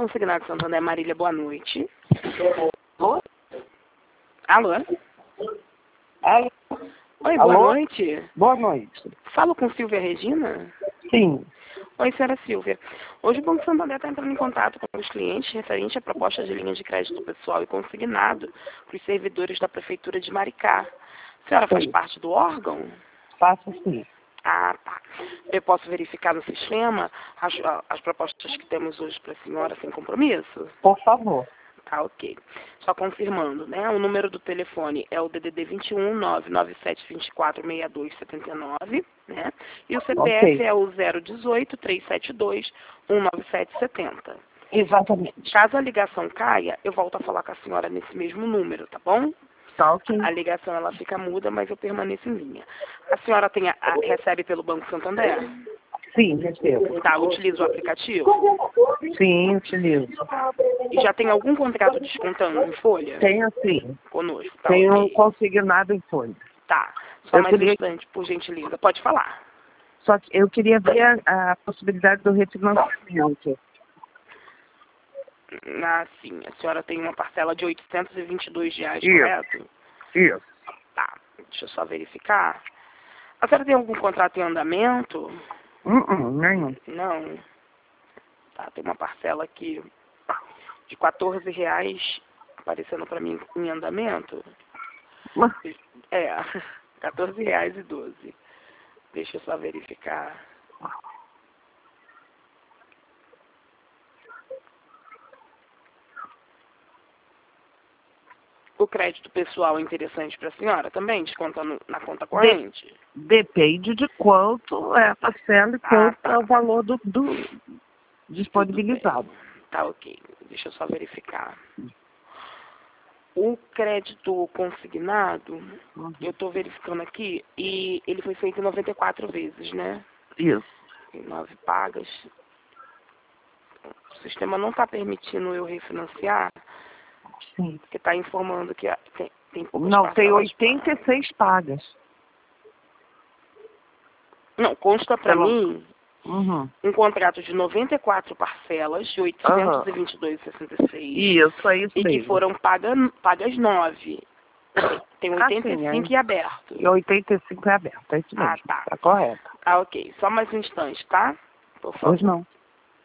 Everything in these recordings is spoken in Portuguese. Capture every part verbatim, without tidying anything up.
Consignado Santander, Marília, boa noite. Alô? Alô? Oi, boa Alô? noite. Boa noite. Falo com Silvia Regina? Sim. Oi, senhora Silvia. Hoje o Banco Santander está entrando em contato com os clientes referente à proposta de linha de crédito pessoal e consignado para os servidores da Prefeitura de Maricá. A senhora faz Sim. parte do órgão? Faço sim. Ah, tá. Eu posso verificar no sistema as, as propostas que temos hoje para a senhora sem compromisso? Por favor. Tá, ok. Só confirmando, né? O número do telefone é o D D D vinte e um, nove nove sete dois quatro, seis dois sete nove, né? E o C P F Ok. é o zero dezoito, trezentos e setenta e dois, cento e noventa e sete setenta. Exatamente. Caso a ligação caia, eu volto a falar com a senhora nesse mesmo número, tá bom? Tá ok. A ligação ela fica muda, mas eu permaneço em linha. A senhora tem a, a- recebe pelo Banco Santander? Sim, recebo. Tá, utiliza o aplicativo? Sim, utilizo. E já tem algum contrato descontando em folha? Tenho sim. Conosco, tá Tenho ok. consignado em folha. Tá, só Eu mais um queria, instante, por gentileza. Pode falar. só que eu queria ver a, a possibilidade do refinanciamento. Ah, sim, a senhora tem uma parcela de oitocentos e vinte e dois reais, Isso. correto? Isso. Tá, deixa eu só verificar. A senhora tem algum contrato em andamento? Uh -uh, nenhum. Não. Tá, tem uma parcela aqui de quatorze reais aparecendo para mim em andamento. Mas, É, quatorze reais e doze. Deixa eu só verificar. O crédito pessoal é interessante para a senhora também, descontando na conta corrente? depende de quanto é a parcela e Ah, quanto tá. é o valor do, do Tudo disponibilizado. bem. Tá ok. Deixa eu só verificar. O crédito consignado, Uhum. eu estou verificando aqui, e ele foi feito em noventa e quatro vezes, né? Isso. Em nove pagas. O sistema não está permitindo eu refinanciar, Sim. porque está informando que tem, tem poucas Não, tem parcelas oitenta e pagas. seis pagas. Não, consta para Pelo... mim Uhum. um contrato de noventa e quatro parcelas de Aham. oitocentos e vinte e dois reais e sessenta e seis Isso, é isso e que mesmo. foram paga, pagas nove. Tem Ah, oitenta sim, e é. cinco e aberto. E oitenta e cinco é aberto, é isso Ah, mesmo. tá. Tá correto. Ah, ok. Só mais um instante, tá? Por Pois favor. não.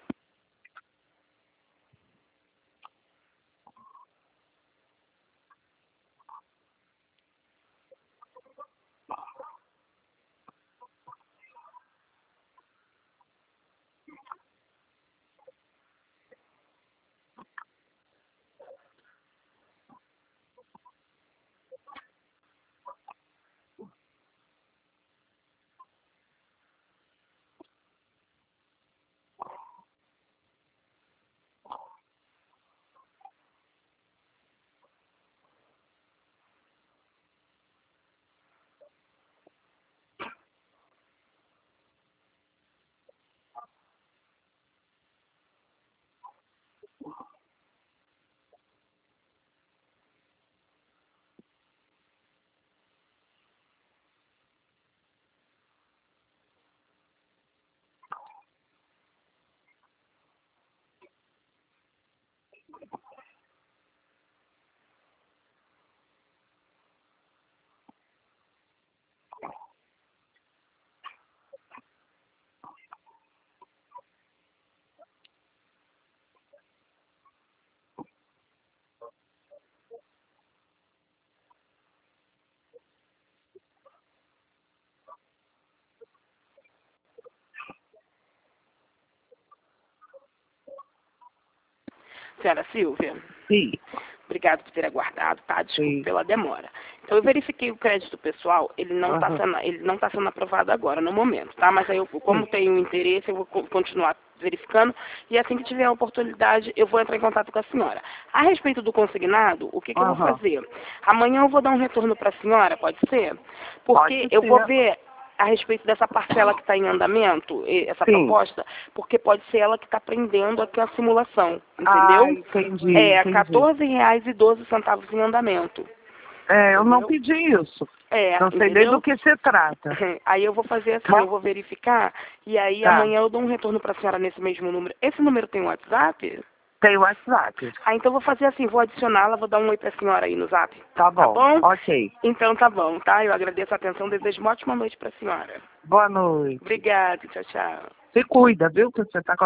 Senhora Silvia, Sim. obrigado por ter aguardado, tá? Desculpe Sim. pela demora. Então, eu verifiquei o crédito pessoal, ele não está Aham. sendo, ele não tá sendo aprovado agora, no momento, tá? Mas aí, eu, como Sim. tenho interesse, eu vou co- continuar verificando, e assim que tiver a oportunidade, eu vou entrar em contato com a senhora. A respeito do consignado, o que, que eu vou Aham. fazer? Amanhã eu vou dar um retorno para a senhora, pode ser? Porque Pode eu vou ser. ver a respeito dessa parcela que está em andamento, e- essa Sim. proposta, porque pode ser ela que está prendendo aqui a simulação, Ah, entendeu? entendi, É, entendi. quatorze reais e doze centavos em andamento, É, eu não entendeu? pedi isso. É, Não sei nem do entendeu? que se trata. Aí eu vou fazer assim, Tá? eu vou verificar, e aí Tá. amanhã eu dou um retorno para a senhora nesse mesmo número. Esse número tem WhatsApp? Tem o WhatsApp. Ah, então vou fazer assim, vou adicioná-la, vou dar um oi pra senhora aí no zap. Tá bom. Tá bom? Ok. Então tá bom, tá? Eu agradeço a atenção, desejo uma ótima noite pra senhora. Boa noite. Obrigada, tchau, tchau. Se cuida, viu? Que você tá com